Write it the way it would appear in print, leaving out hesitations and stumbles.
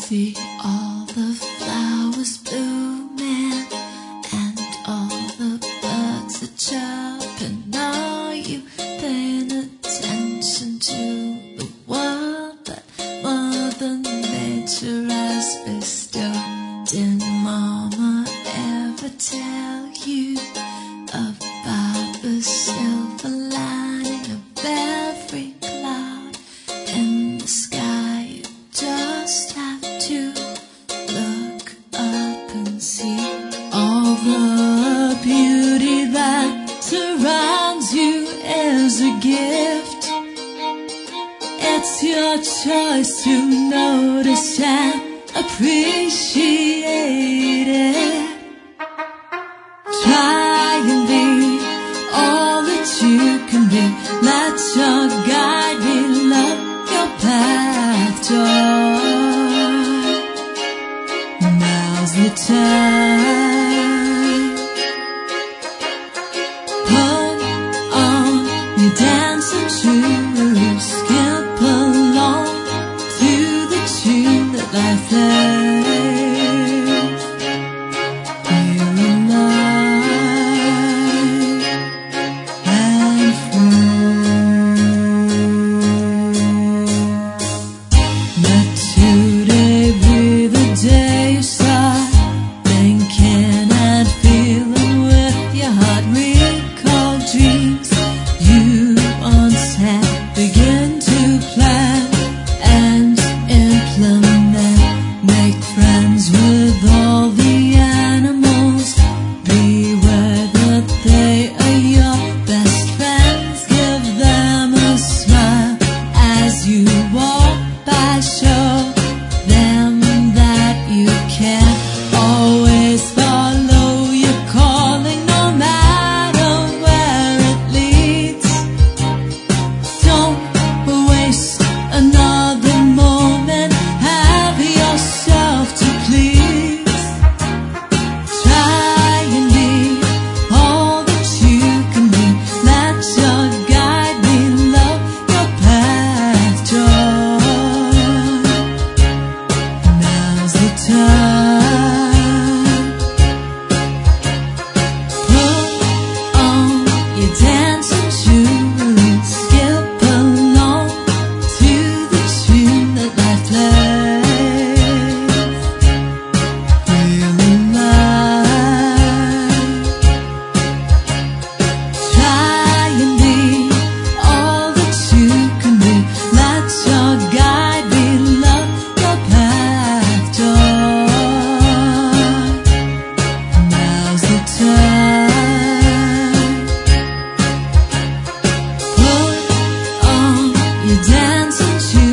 see all the flowers blooming and all the birds are chirping. Are you paying attention to the world that Mother Nature has bestowed? Did Mama ever tell you about the silver lining of every cloud in the sky? You just have to look up and see all the beauty that surrounds you is a gift. It's your choice to notice and appreciate it. Try and be all that you can be. Let your guide be love, your path joy. Now's the time. Put on your dancing shoes, skip along to the tune that life plays. Dancing to